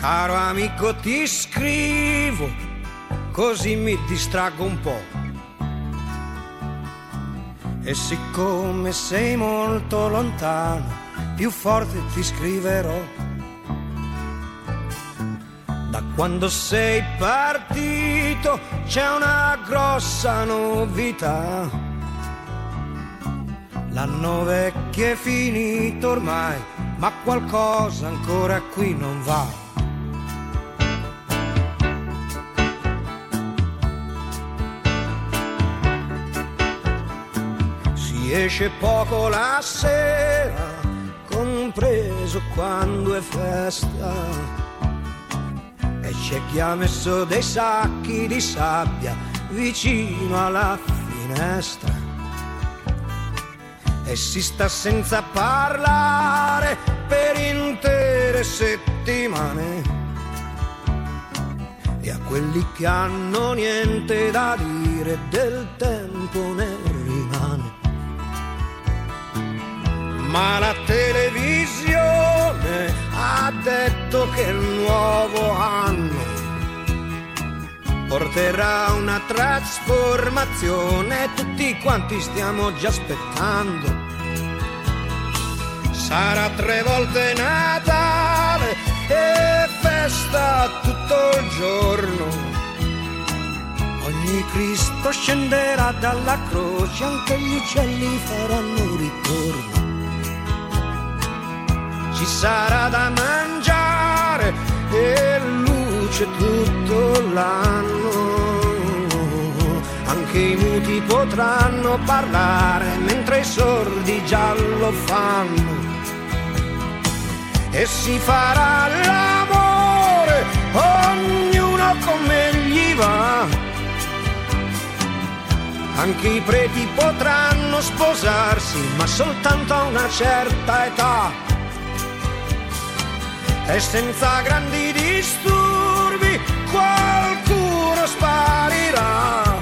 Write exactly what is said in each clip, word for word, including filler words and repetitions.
Caro amico, ti scrivo, così mi distraggo un po'. E siccome sei molto lontano, più forte ti scriverò. Da quando sei partito c'è una grossa novità. L'anno vecchio è finito ormai, ma qualcosa ancora qui non va. Si esce poco la sera, compreso quando è festa, e c'è chi ha messo dei sacchi di sabbia vicino alla finestra. E si sta senza parlare per intere settimane. E a quelli che hanno niente da dire del tempo ne rimane. Ma la televisione ha detto che il nuovo anno porterà una trasformazione, tutti quanti stiamo già aspettando. Sarà tre volte Natale e festa tutto il giorno. Ogni Cristo scenderà dalla croce, anche gli uccelli faranno ritorno. Ci sarà da mangiare e luce tutto l'anno. Anche i muti potranno parlare mentre i sordi già lo fanno. E si farà l'amore, ognuno come gli va. Anche i preti potranno sposarsi, ma soltanto a una certa età. E senza grandi disturbi qualcuno sparirà.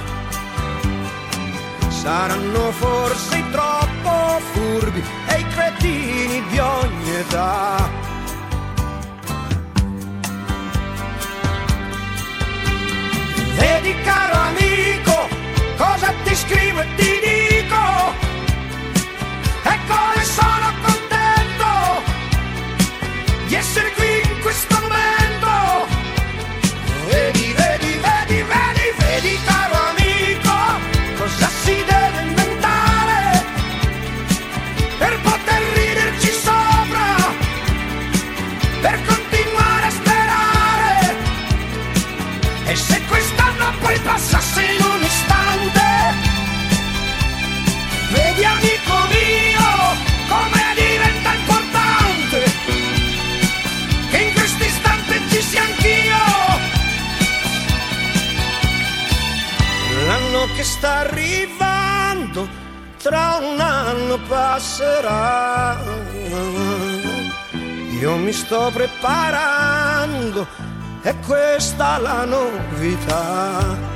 Saranno forse i troppo furbi e i cretini di ogni età. Vedi caro amico, cosa ti scrivo e ti dico, e come sono contento di essere qui in questo momento. Vedi, vedi, vedi, vedi, vedi caro amico, cosa si deve inventare per poter riderci sopra, per continuare a sperare. E se quest'anno poi passasse in un istante, vedi amico mio come diventa importante che in questo istante ci sia anch'io. L'anno che sta arrivando tra un anno passerà. Io mi sto preparando, è questa la novità.